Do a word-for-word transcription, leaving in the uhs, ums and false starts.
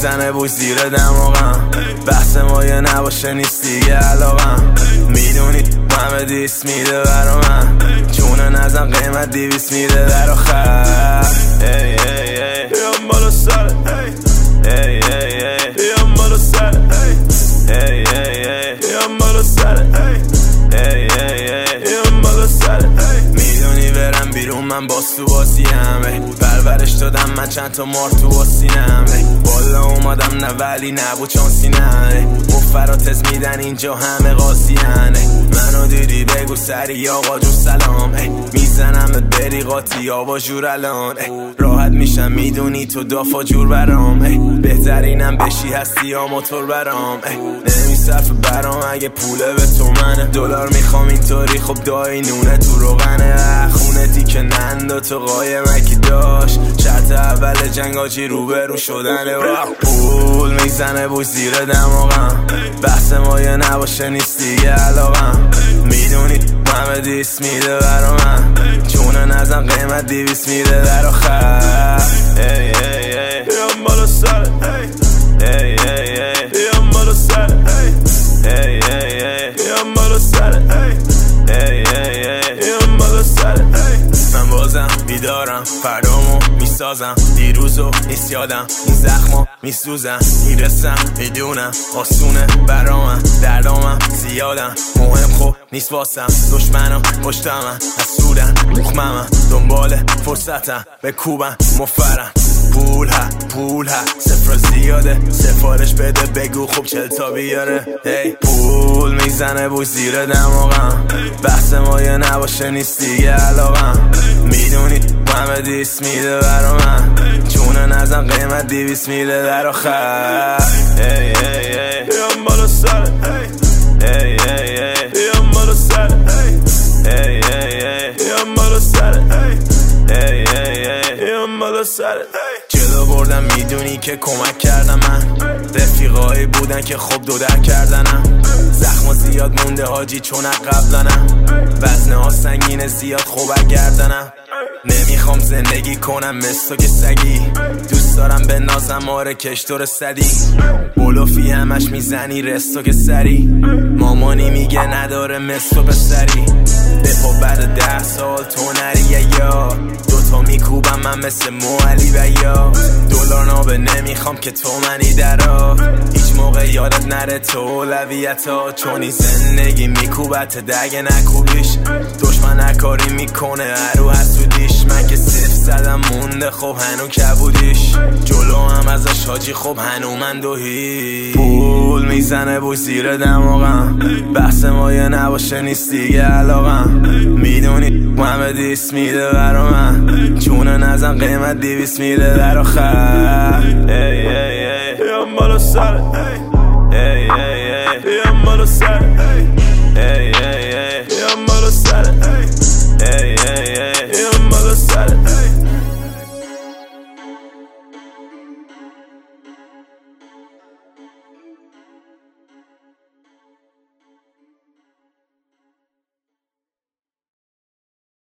میزنه بوی زیر دماغم، بحث ما یه نباشه نیست دیگه علاقم. میدونی همه دیس میده برا من، چونه نزن قیمت دیویس میده در آخر. ای ای ای بیام بالا سر، ای ای ای بیام بالا سر، ای ای ای بیام بالا سر، ای ای ای بیام بالا سر. میدونی برم بیرون من باز تو بازیم، پرورش دادم من چند تا مار تو آسینم. بالا اومدم نه ولی نبود چانسی نه، مفراتز میدن اینجا همه قاضیان. منو دیدی بگو سری آقا جون سلام، میزنم بری قاطی آبا جور الان. راحت میشم میدونی تو دافا جور برام، بهترینم بشی هستی یا موتور برام. نمیصرف برام اگه پوله به تو منه، دلار میخوام اینطوری خب دایی نونه تو روغنه. خونه تیکه نندا تو قایمکی داشت، شرط اول جنگ آجی روبرو شدنه. پول میزنه بوی زیر دماغم، بحث ما یه نباشه نیست دیگه علاقم. میدونی همه دیس میده برا من، چونه نزن قیمت دیویس میده در آخر. ای ای ای بیام بالا سر، ای ای ای بیام بالا سر، ای ای ای بیام بالا سر، ای ای ای بیام بالا سر. من بازم بیدارم فردامو میسازم، دیروزو نیست یادم این زخما میسوزن. میرسم میدونم آسونه برامن، دردامم زیادم مهم خوب نیست واسم. دشمنم پشتمن حسودن مخممن، دنبال فرصتم به کوبن مفرم. پول ها پول ها صفر زیاده، سفارش بده بگو خوب چل تا بیاره. هی پول میزنه بوی زیر دماغم، بحث ما یه نباشه نیست دیگه علاقم. میدونی همه دیس میده برا من، چونه نزن قیمت دیویس میده در آخر. ای ای ای بیام بالا سر، ای ای ای بیام بالا سر، ای ای ای بیام بالا سر، ای ای ای بیام بالا سر. جلو بردم میدونی که کمک کردم من، رفیقایی بودن که خوب دو در کردنم. زخم زیاد مونده حاجی چون قبلنم، وزنه ها سنگینه زیاد خوب گردنم. نمیخوام زندگی کنم مثل که سگی، دوست دارم به نازم آره کشتور صدی. بلوفی همش میزنی رستو که سری، مامانی میگه نداره مثل پسری. دفا بعد ده سال تو نریه یا دوتا میکوبم من مثل موعلی و یا دلار نابه. نمیخوام که تو منی درا، هیچ موقع یادت نره تو اولویت ها، چونی زندگی میکوبت دگه نکوبیش. دشمن نکاری میکنه هرو حسودیش، من که صرف زدم مونده خب هنو کبودیش. جلو هم ازش حاجی خب هنو من دوهی. پول میزنه بوی زیر دماغم، بحث ما یه نباشه نیست دیگه علاقم. میدونی همه دیس میده برا من، چونه نزن قیمت دیویس میده در آخر. ای ای ای بیام بالا سر،